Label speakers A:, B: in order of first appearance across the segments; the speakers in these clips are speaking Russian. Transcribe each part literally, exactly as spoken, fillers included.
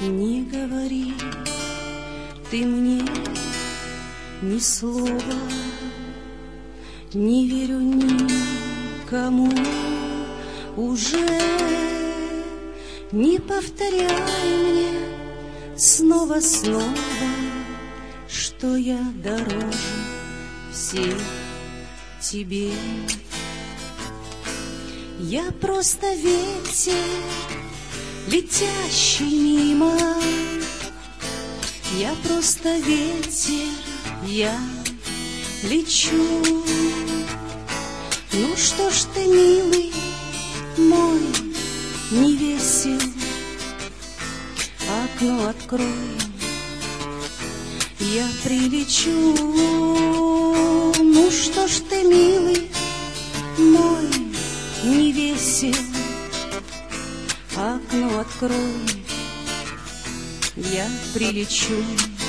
A: Не говори ты мне ни слова, не верю никому уже. Не повторяй мне снова-снова, что я дороже всех тебе. Я просто ветер, летящий мимо. Я просто ветер, я лечу. Ну что ж ты, милый мой, не весел, окно открой, я прилечу. Ну что ж ты, милый мой, не весел, окно открой, я прилечу.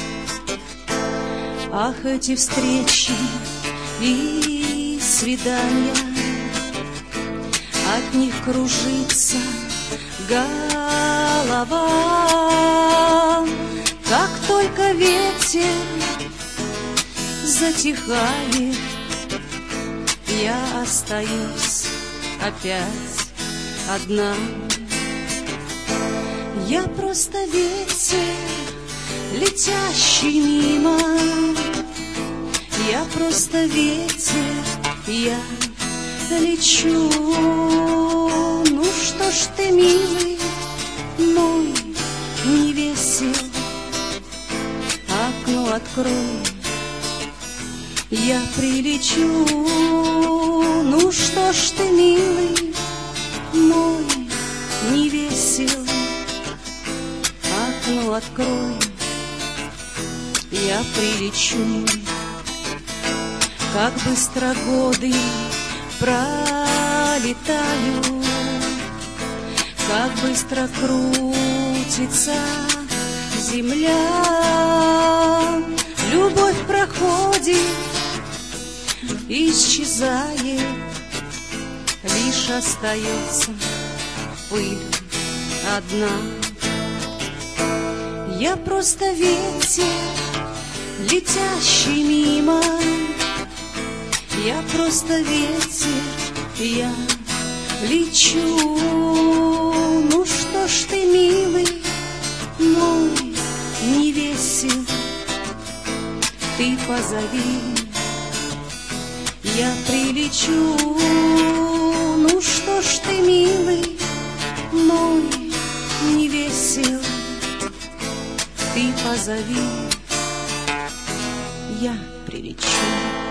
A: Ах, эти встречи и свидания, от них кружится голова. Как только ветер затихает, я остаюсь опять одна. Я просто ветер, летящий мимо. Я просто ветер, я лечу. Ну что ж ты, милый мой, не весел, окно открой, я прилечу. Ну что ж ты, милый мой, не весел, окно открой, я прилечу. Как быстро годы пролетают, как быстро крутится земля. Любовь проходит, исчезает, лишь остается пыль одна. Я просто ветер, летящий мимо. Я просто ветер, я лечу. Ну что ж ты, милый мой, не весел, ты позови, я прилечу. Ну что ж ты, милый мой, не весел, ты позови, я прилечу.